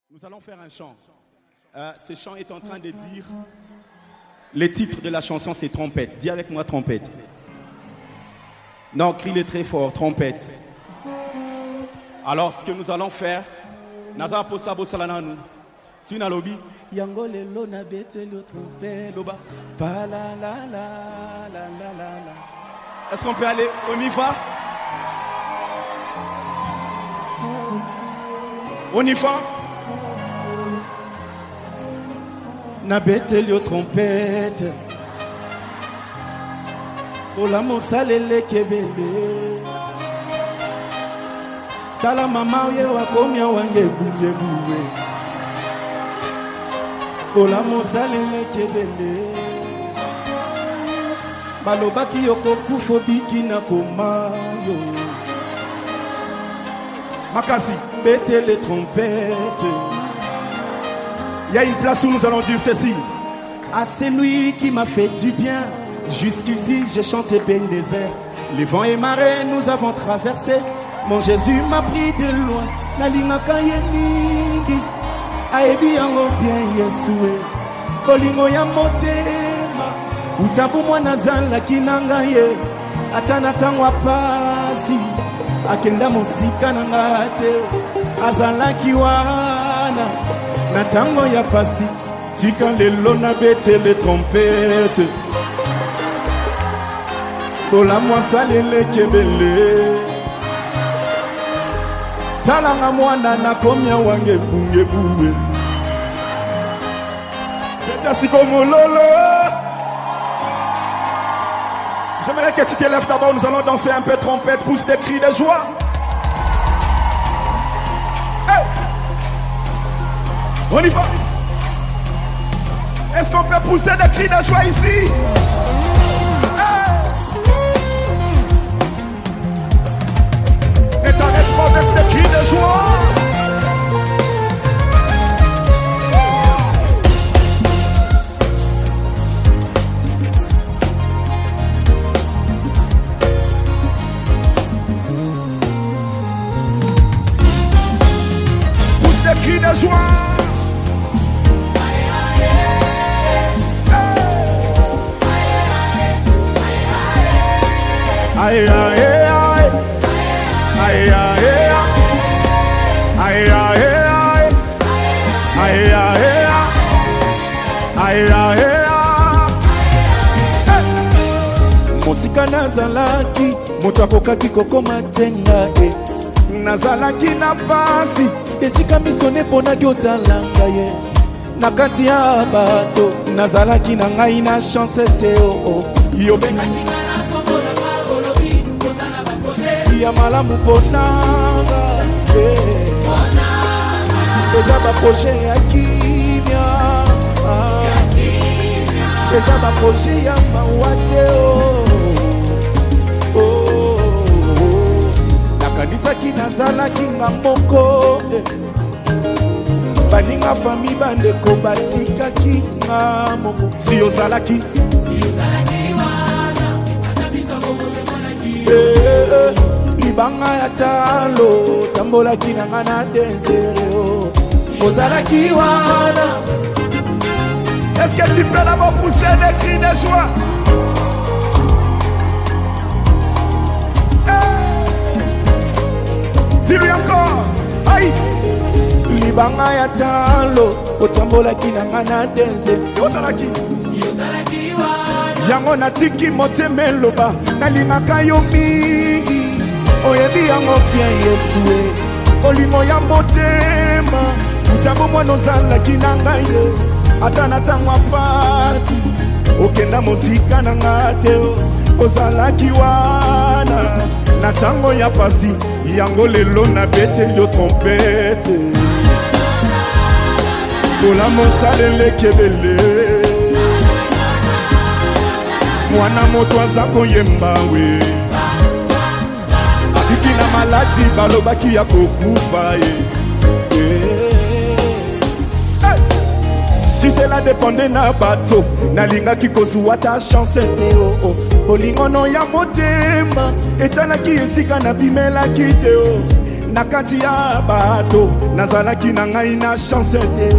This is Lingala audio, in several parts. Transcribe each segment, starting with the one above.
Nous allons faire un chant. Ce chant est en train de dire... Le titre de la chanson, c'est Trompette. Dis avec moi, trompette. Non, crie-le très fort, trompette. Alors, ce que nous allons faire... Naza posa bosalana nous. Si na lobby, yango lelo na bete le trompette loba. Pa la la la la la la la. Est-ce qu'on peut aller? On y va? On y va? Na bete le trompette. Ola mosalele kebele. Tala mama ye wakomia wange bunge buwe. Ola mosalele kebele. Balobaki yoko kufobiki na komayo. Makasi, bête les trompettes. Il y a une place où nous allons dire ceci. Ah, c'est lui qui m'a fait du bien. Jusqu'ici j'ai chanté bien des airs. Les vents et marées nous avons traversé. Mon Jésus m'a pris de loin. Nalinga kayemingi. Aebi yango bien yesue. Kolingo ya motema. Utabu mwana zala kinanga ye. Atana tangwa pasi. Akenda musika nangate. Azala kiwana. Natango ya pasi. Tika lelo na bete le trompette. Tola mwasa lele kebele. Talanga mwana na komia wange bunge buwe. Merci comme lolo. J'aimerais que tu te lèves d'abord, nous allons danser un peu trompette, pousse des cris de joie. Hey! On y va. Est-ce qu'on peut pousser des cris de joie ici? Et t'arrêtes pas avec des cris de joie. Pousse des cris de joie. Aïe aïe aïe. Aïe aïe aïe. Aïe aïe aïe. Aïe aïe aïe. Aïe aïe aïe. Mosika nazalaki moto akokaki kokoma tenga e. Nazalaki na pasi esika misone pona kyotalanga ye. Na kati ya bato nazalaki na ngai na chance te o. Yobengaki ya malamu ponanga eza ba projet ya kimia eza ba projet ya mawate nakanisaki nazalaki nga moko baninga fami bandeko batikaki nga moko si ozalaki libanga ya talo tambola kinanga na désert ozalaki wana. Est-ce que tu peux d'abord pousser des cris de joie? Hey! Dis-lui encore. Aïe! Libanga ya talo tambola kinanga na désert ozalaki wana. Yango natiki motema loba nalingaka yo mingi. Oyebi yango bien yesue. Olingo ya motema. Utabo mwana ozalaki na ngai ye. Ata na tangwa pasi. Okenda mosika na ngate ozalaki wana. Na tango ya pasi. Yango lelo na bete yo trompette. Ola mosalele kebele. Mwana moto aza koyemba we. Ikina maladi balobaki ya kokufa Si cela dépendait na bato nalingaki kozwa ta chance te Olingono ya motema etalaki esika na bimelaki te nakati ya bato nazalaki na ngai na chance te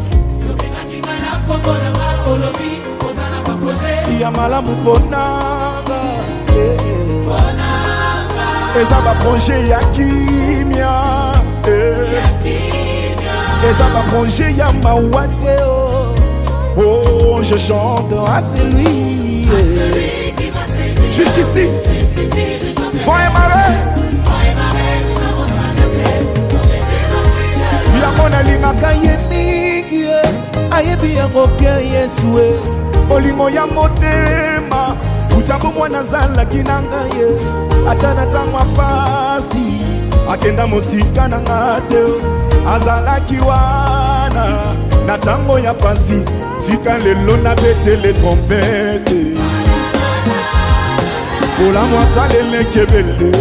ya malamu ponanga eza ba projet ya kimia eza ba projet ya mawate oh je chante à celui jusqu'ici vent et marée yamona lingaka ye mingi ayebi yango bien Yesu olingo ya motema utambo mwana zalaki na ngai ata na ntango pasi akenda mosika na ngate azalaki wana na ntango ya pasi tika lelo na betele trompete kola mwasalele kebele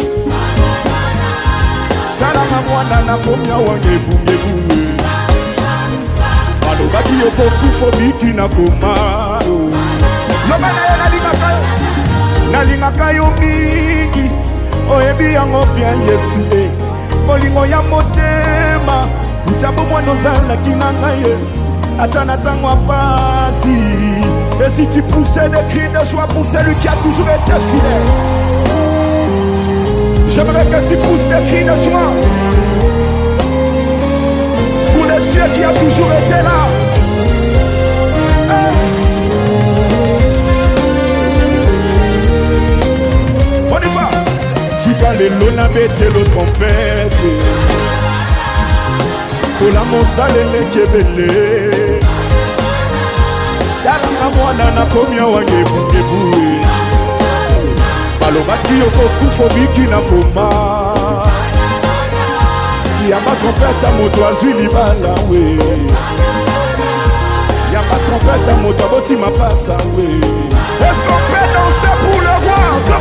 talama mwana na komia wangebungebuwe balobaki yokokufa biki na komaro loba na ye nalingaka yo mingi oyebi yango bien Yesu olingo ya motema utambo mwana ozalaki na ngai ata na ntango ya pasi. Et si tu poussais des cris de joie pour celui qui a toujours été fidèle, j'aimerais que tu pousses des cris de joie pour le Dieu qui a toujours été là. On y va. Tika lelo na betelo trompette Kola monsalele kebele Talanga mwana na komia wangebungebuwe balobaki yokokufa biki na koma Yamba trompette moto azwi libala we Yamba trompette moto aboti mapasa we. Est-ce qu'on peut danser pour le roi?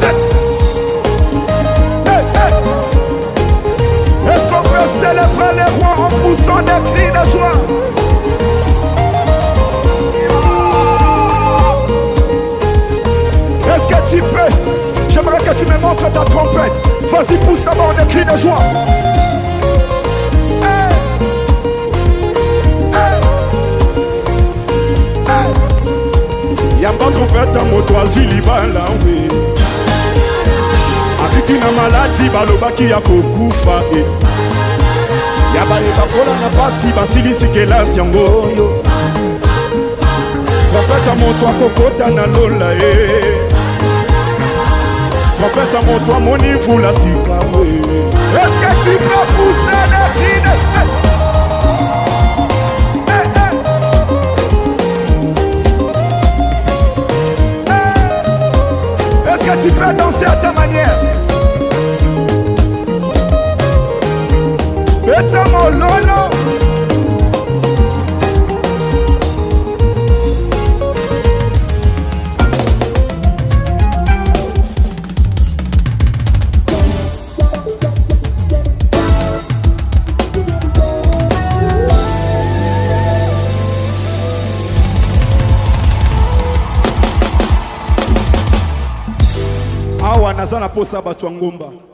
Est-ce qu'on peut célébrer les rois en poussant des cris de joie? Est-ce que tu peux? J'aimerais que tu me montres ta trompette. Vas-y, pousse d'abord des cris de joie. Hey! Hey! Hey! Yamba trompette à moto azwi libala we. Abiki na maladi balobaki ya kokufa Yaba ebakola na pasi basilisi kelasi yango yo Trompette à moto akokota na lola Trompette à moto amoni vula sika we. Est-ce que tu peux pousser des cris de... Est-ce que tu peux danser à ta manière? Betamo lolo. Awa nazana posa batu ngomba.